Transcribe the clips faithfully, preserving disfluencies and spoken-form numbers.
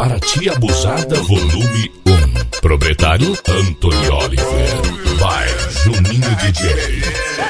Paraty Abusada Volume um. Proprietário Antônio Oliver. Vai, Juninho D J.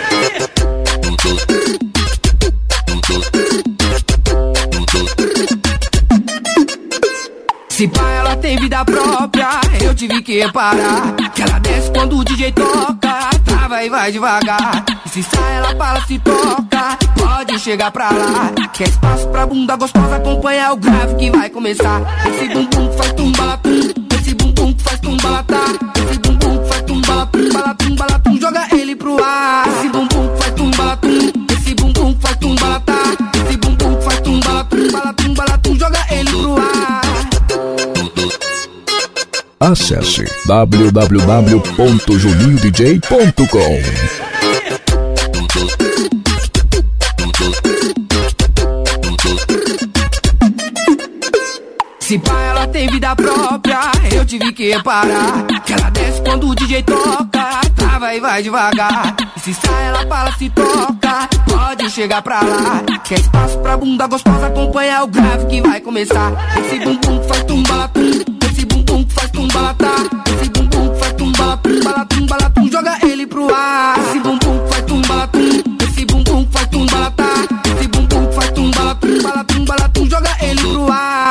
Se pá, ela tem vida própria, eu tive que reparar que ela desce quando o D J toca, trava e vai devagar. E se sai, ela fala, se toca, pode chegar pra lá. Quer espaço pra bunda gostosa, acompanha o grave que vai começar. Esse bumbum que faz tumbalatum, esse bumbum que faz tumbalatá, esse bumbum que faz tumbalatum, balatum, balatum, joga ele pro ar. Esse bumbum que faz tumbalatum, esse bumbum que faz tumbalatá, esse bumbum que faz tumbalatum, balatum, balatum, joga ele pro ar. Acesse w w w ponto juninho d j ponto com. Se pá, ela tem vida própria, eu tive que reparar que ela desce quando o D J toca, trava e vai devagar. E se sai, ela fala, se toca, pode chegar pra lá. Quer espaço pra bunda gostosa, acompanha o grave que vai começar. Esse bumbum que faz tumbalatum, esse bumbum que faz tumbalatá, esse bumbum que faz tumbalatum, balatum, balatum, joga ele pro ar. Esse bumbum que faz tumbalatum, esse bumbum que faz tumbalatá, esse bumbum que faz tumbalatum, balatum, balatum, joga ele pro ar.